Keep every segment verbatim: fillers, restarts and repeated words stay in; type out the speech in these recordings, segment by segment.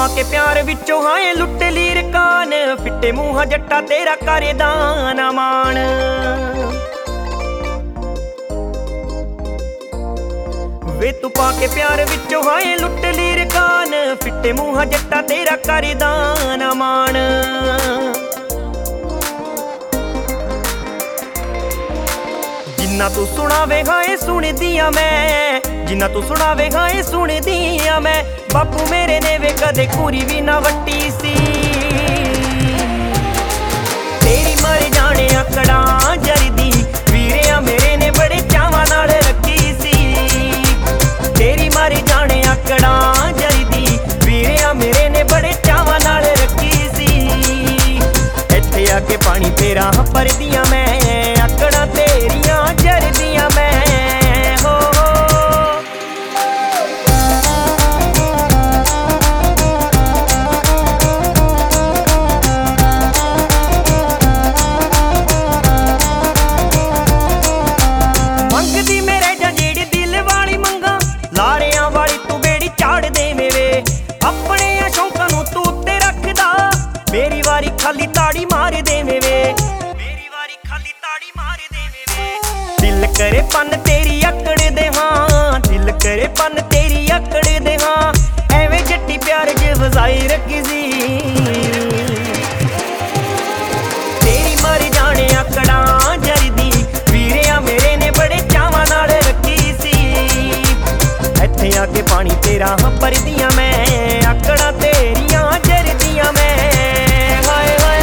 के प्यार विचों हाए लुट ली रकान, फिट्टे मूंह जट्टा तेरा करदा ना मान। वे तू पाके प्यार विचों हाए लुट ली रकान, फिट्टे मूंह जट्टा तेरा करदा ना मान। जिन्ना तू सुनावे हाए सुनदियां मैं, जिन्ना तू सुनावे हाए सुनदियां मैं। बापू मेरे ने वे कदे कूरी भी ना वट्टी सी, तेरी मर जाने आकड़ा जरदी वीरिया मेरे ने बड़े चावां नाल रखी सी। तेरी मर जाने आकड़ा जरदी वीरिया मेरे ने बड़े चावां नाल रखी सी। इत्थे आके पानी तेरा भरदियां मैं, आकड़ा तेरियां जरदियां मैं। हो मंगदी मेरे जंजीड़ दिल वाली मंगा, लाड़ियां वाली तू बेड़ी चाड़ दे मेरे। अपने शौकां नूं तू उत्ते रखदा, मेरी वारी खाली ताड़ी मार दे मेरे। मेरी वारी खाली ताड़ी मार दे मेरे। दिल करे पन तेरी अकड़ दे हां, दिल करे पन तेरी अकड़ दे हां। एवें जट्टी प्यार च वजाई रखी सी, तेरी मर जाने आकड़ा जरदी वीरिया मेरे ने बड़े चावां नाल रखी सी। इत्थे आके पानी तेरा भरदियां मैं, आकड़ा तेरियां जरदियां मैं। हाय हाय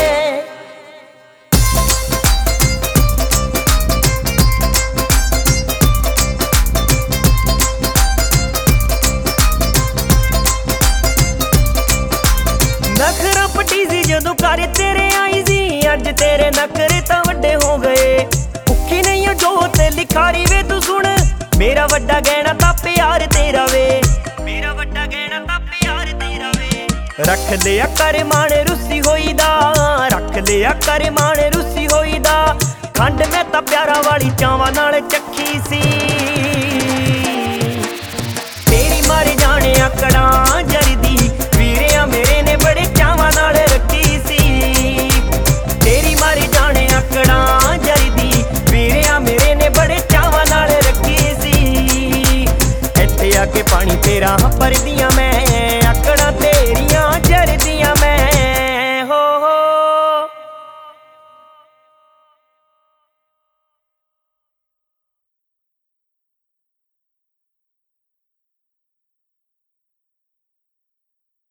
नखरा पटी सी जदों कर तेरे आई सी, अज तेरे नखरे तां वड्डे हो गए। भुखी नहीं जो ते लिखारी वे तू सुन, मेरा वड्डा गहना तां प्यार तेरा वे। मेरा वड्डा गहना तां प्यार तेरा वे। रख लिया कर मान रुसी होई दा, रख लिया कर मान रुसी होई दा। खंड मैं तां प्यारा वाली चावां नाल चखी सी, तेरी मर जाने आकड़ा जरदी